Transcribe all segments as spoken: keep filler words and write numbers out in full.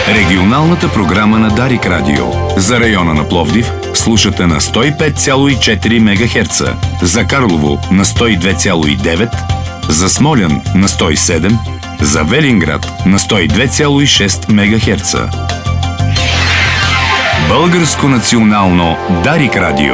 Регионалната програма на Дарик Радио. За района на Пловдив слушате на сто и пет цяло и четири мегахерца, за Карлово на сто и две цяло и девет, за Смолян на сто и седем, за Велинград на сто и две цяло и шест мегахерца. Българско национално Дарик Радио.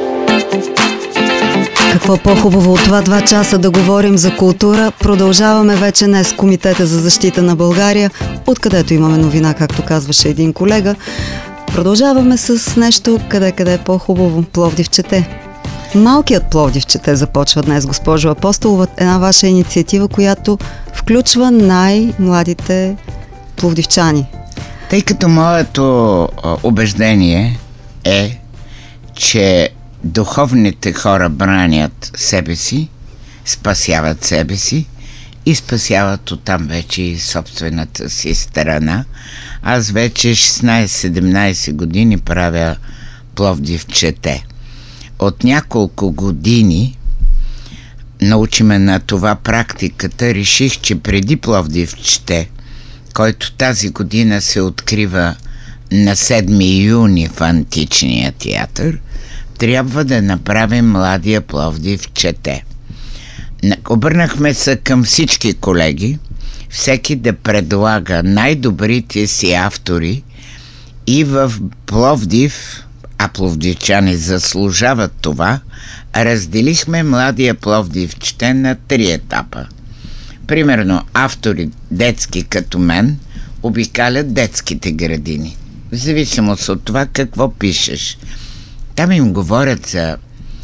Какво по-хубаво от това два часа да говорим за култура? Продължаваме вече днес с Комитета за защита на България, откъдето имаме новина, както казваше един колега. Продължаваме с нещо къде-къде е по-хубаво. Пловдив чете. Малкият Пловдив чете започва днес, госпожо Апостолова. Една ваша инициатива, която включва най-младите пловдивчани. Тъй като моето убеждение е, че духовните хора бранят себе си, спасяват себе си и спасяват оттам вече и собствената си страна. Аз вече шестнайсет-седемнайсет години правя Пловдив чете. От няколко години научихме на това практиката. Реших, че преди Пловдив чете, който тази година се открива на седми юни в Античния театър, трябва да направим Младия Пловдив чете. Обърнахме се към всички колеги, всеки да предлага най-добрите си автори и в Пловдив, а пловдивчани заслужават това, разделихме Младия Пловдив чете на три етапа. Примерно, автори детски като мен обикалят детските градини, в зависимост от това какво пишеш. Там им говорят за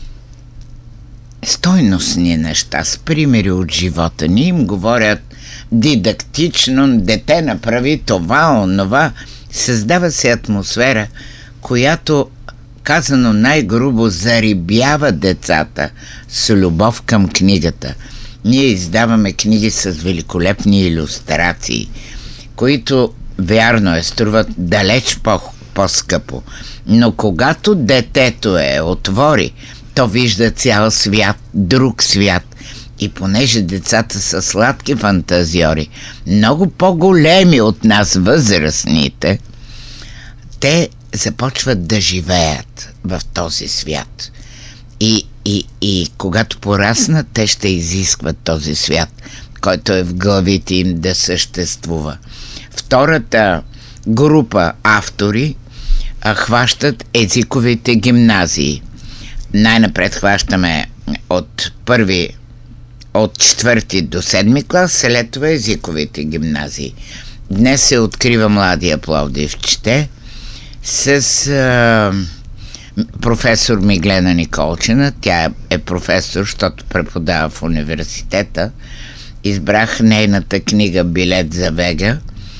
стойностни неща, с примери от живота ни. Им говорят дидактично, дете направи това, онова. Създава се атмосфера, която, казано най-грубо, зарибява децата с любов към книгата. Ние издаваме книги с великолепни илюстрации, които, вярно е, струват далеч по- по-скъпо. Но когато детето е отвори, то вижда цял свят, друг свят. И понеже децата са сладки фантазиори, много по-големи от нас, възрастните, те започват да живеят в този свят. И, и, и когато пораснат, те ще изискват този свят, който е в главите им да съществува. Втората група автори а, хващат езиковите гимназии. Най-напред хващаме от първи, от четвърти до седми клас, след това езиковите гимназии. Днес се открива Младия Пловдив чете с а, професор Миглена Николчина. Тя е професор, защото преподава в университета. Избрах нейната книга "Билет за Вега",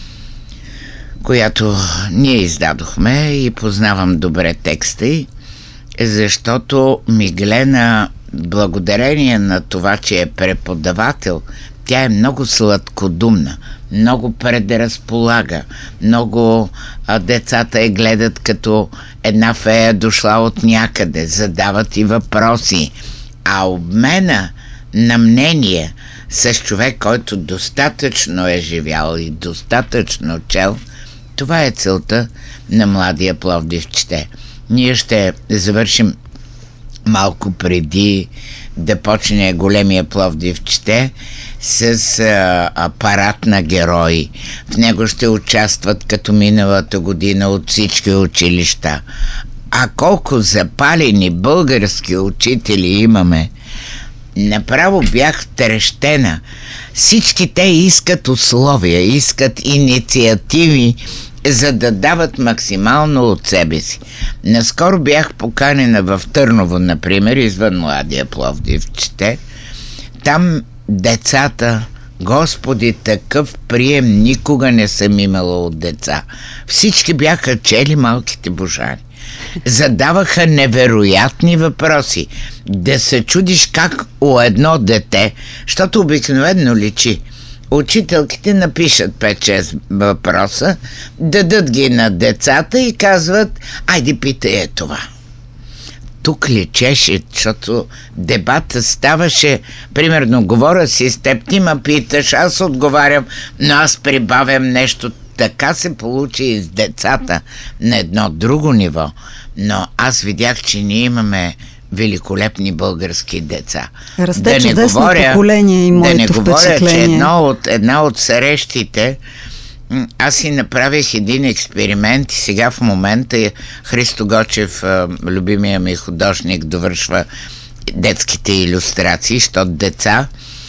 която ние издадохме и познавам добре текста й, защото Миглена, благодарение на това, че е преподавател, тя е много сладкодумна, много предразполага, много а, децата я гледат като една фея дошла от някъде, задават и въпроси. А обмена на мнение с човек, който достатъчно е живял и достатъчно чел, това е целта на Младия Пловдив чете. Ние ще завършим малко преди да почне големия Пловдив чете с а, апарат на герои. В него ще участват като миналата година от всички училища. А колко запалени български учители имаме! Направо бях втрещена. Всички те искат условия, искат инициативи, за да дават максимално от себе си. Наскоро бях поканена в Търново, например, извън Младия Пловдив чете. Там децата, Господи, такъв прием никога не съм имала от деца. Всички бяха чели Малките божани. Задаваха невероятни въпроси. Да се чудиш как у едно дете, защото обикновено личи. Учителките напишат пет-шест въпроса, дадат ги на децата и казват: айде питай е това. тук лечеше, защото дебата ставаше, примерно, говоря си с теб, ти ме питаш, аз отговарям, но аз прибавям нещо. Така се получи и с децата на едно друго ниво. Но аз видях, че ние имаме великолепни български деца. Расте да чудесно говоря, поколение и моето да не говоря, впечатление. че едно от, една от срещите, аз си направих един експеримент и сега в момента Христо Гочев, любимия ми художник, довършва детските илюстрации, защото деца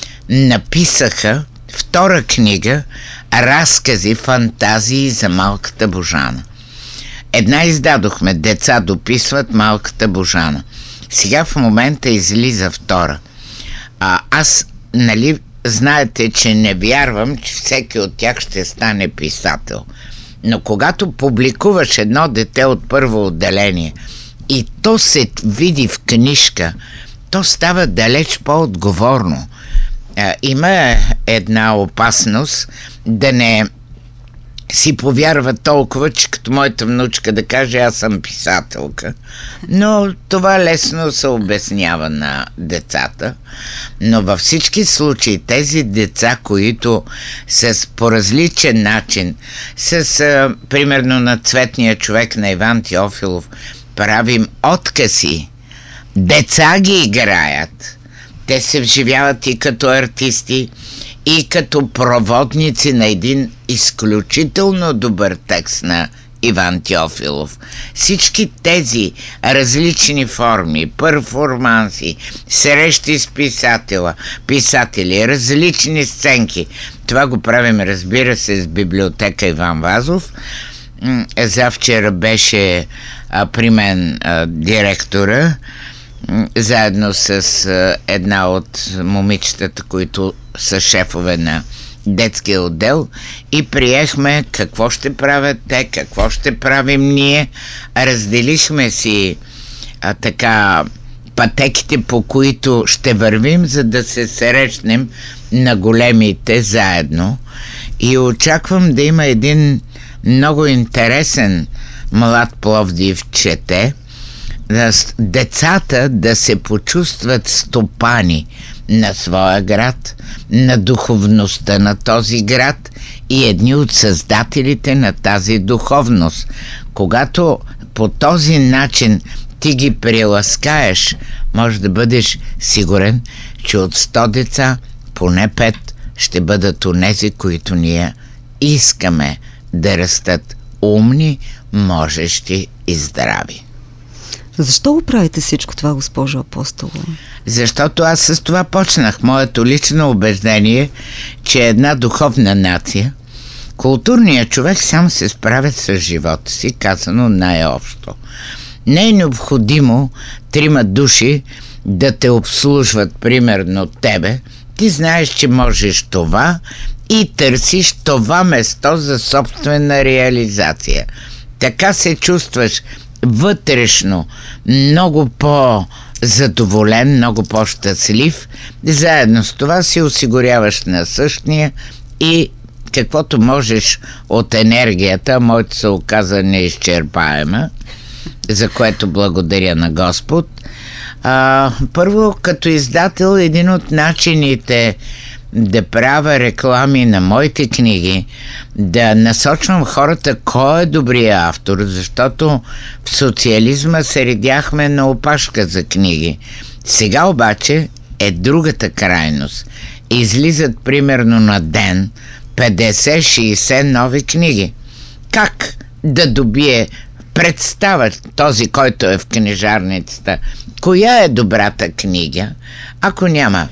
написаха втора книга разкази, фантазии за малката Божана. Една издадохме, деца дописват малката Божана. Сега в момента излиза втора. А аз, нали, знаете, че не вярвам, че всеки от тях ще стане писател. Но когато публикуваш едно дете от първо отделение и то се види в книжка, то става далеч по-отговорно. А, има една опасност да не си повярва толкова, че като моята внучка да каже аз съм писателка. Но това лесно се обяснява на децата. Но във всички случаи тези деца, които с по различен начин, с а, примерно на Цветния човек на Иван Теофилов, правим откази, деца ги играят. Те се вживяват и като артисти, и като проводници на един изключително добър текст на Иван Теофилов. Всички тези различни форми, перформанси, срещи с писателя, писатели, различни сценки. Това го правим, разбира се, с библиотека Иван Вазов. Завчера беше а, при мен а, директора, заедно с а, една от момичетата, които са шефове на детския отдел, и приехме какво ще правят те, какво ще правим ние. Разделихме си а, така пътеките, по които ще вървим, за да се срещнем на големите заедно. И очаквам да има един много интересен млад Пловдив чете, децата да се почувстват стопани на своя град, на духовността на този град и едни от създателите на тази духовност. Когато по този начин ти ги приласкаеш, може да бъдеш сигурен, че от сто деца поне пет ще бъдат онези, които ние искаме да растат умни, можещи и здрави. Защо го правите всичко това, госпожо Апостолова? Защото аз с това почнах. Моето лично убеждение, че една духовна нация, културният човек сам се справя с живота си, казано най-общо. Не е необходимо трима души да те обслужват, примерно тебе. Ти знаеш, че можеш това и търсиш това место за собствена реализация. Така се чувстваш вътрешно много по-задоволен, много по-щастлив. Заедно с това си осигуряваш на същия и каквото можеш от енергията, моето се оказа неизчерпаема, за което благодаря на Господ. А, първо, като издател, един от начините да правя реклами на моите книги, да насочвам хората кой е добрият автор, защото в социализма се редяхме на опашка за книги. Сега обаче е другата крайност. Излизат примерно на ден петдесет-шейсет нови книги. Как да добие представа този, който е в книжарницата, коя е добрата книга, ако няма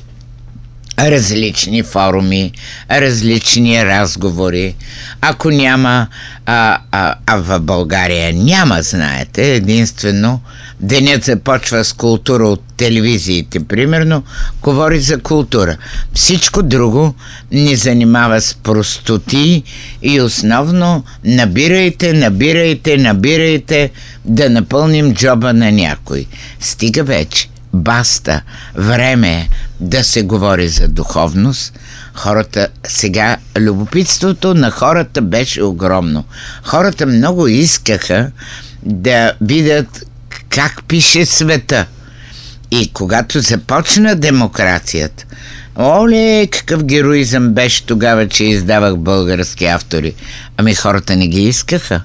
различни форуми, различни разговори, ако няма, а, а, а в България няма, знаете, единствено денят започва с култура от телевизиите, примерно, говори за култура. Всичко друго ни занимава с простоти и основно набирайте, набирайте, набирайте да напълним джоба на някой. Стига вече. Баста, време е да се говори за духовност. Хората сега, любопитството на хората беше огромно. Хората много искаха да видят как пише света. И когато започна демокрацията, оле, какъв героизъм беше тогава, че издавах български автори. Ами хората не ги искаха.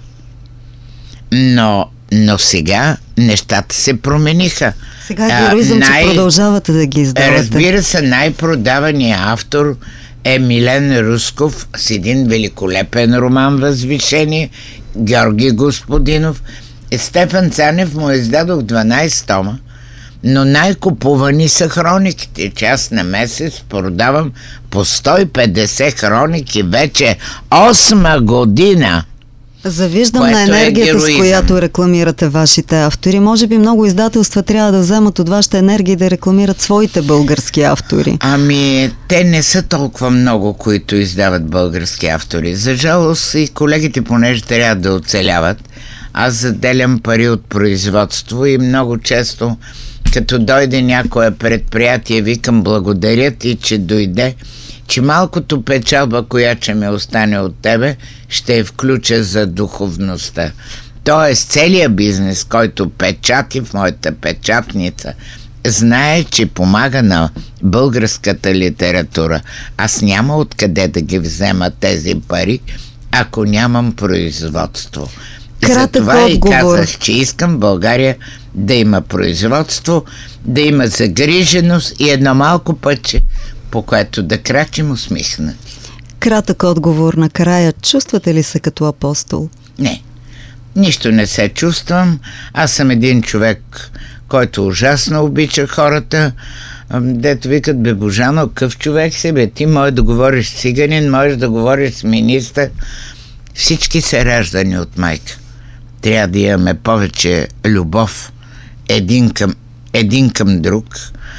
Но, но сега нещата се промениха. Сега е героизъм, а, най... че продължавате да ги издавате. Разбира се, най-продаваният автор е Милен Русков с един великолепен роман "Възвишение", Георги Господинов. Стефан Цанев му издадох дванайсет тома, но най-купувани са хрониките, че аз на месец продавам по сто и петдесет хроники вече осма година. Завиждам на енергията, е с която рекламирате вашите автори. Може би много издателства трябва да вземат от вашата енергия и да рекламират своите български автори. Ами, те не са толкова много, които издават български автори. За жалост и колегите, понеже трябва да оцеляват, аз заделям пари от производство и много често, като дойде някое предприятие, викам благодаря ти, че дойде, че малкото печалба, която ще ме остане от тебе, ще я включа за духовността. Тоест, целият бизнес, който печати в моята печатница, знае, че помага на българската литература. Аз няма откъде да ги взема тези пари, ако нямам производство. Затова и казах, че искам България да има производство, да има загриженост и едно малко пътче, по което да крачим усмихнати. Кратък отговор накрая. Чувствате ли се като апостол? Не. Нищо не се чувствам. Аз съм един човек, който ужасно обича хората. Дето викат: бе, Божано, къв човек си, бе, ти можеш да говориш с циганин, можеш да говориш с министър. Всички са раждани от майка. Трябва да имаме повече любов един към, един към друг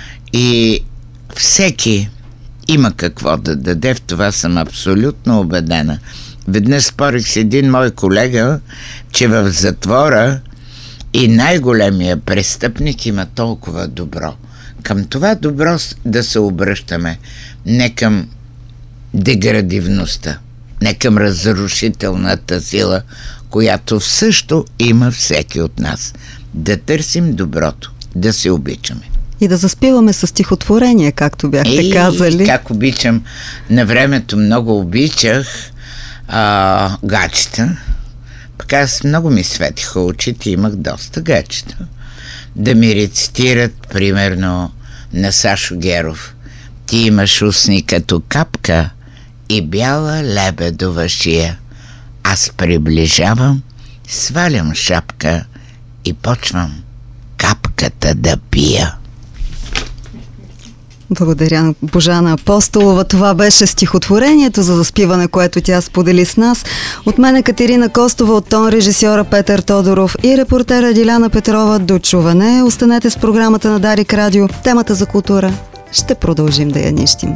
и всеки има какво да даде, в това съм абсолютно убедена. Веднъж спорих с един мой колега, че в затвора и най-големия престъпник има толкова добро. Към това добро да се обръщаме, не към деградивността, не към разрушителната сила, която също има всеки от нас. Да търсим доброто, да се обичаме. И да заспиваме с стихотворение, както бяхте Ей, казали. Как обичам. На времето много обичах а, гачета. Пък аз много ми светиха очите, имах доста гачета. Да ми рецитират, примерно, на Сашо Геров: ти имаш устни като капка и бяла лебедова шия. Аз приближавам, свалям шапка и почвам капката да пия. Благодаря на Божана Апостолова. Това беше стихотворението за заспиване, което тя сподели с нас. От мен е Катерина Костова, от тон режисьора Петър Тодоров и репортера Диляна Петрова. До чуване. Останете с програмата на Дарик Радио. Темата за култура ще продължим да я нищим.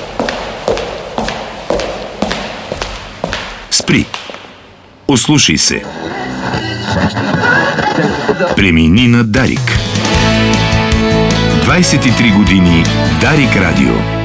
Спри. Ослушай се. Премини на Дарик. двайсет и три години Дарик Радио.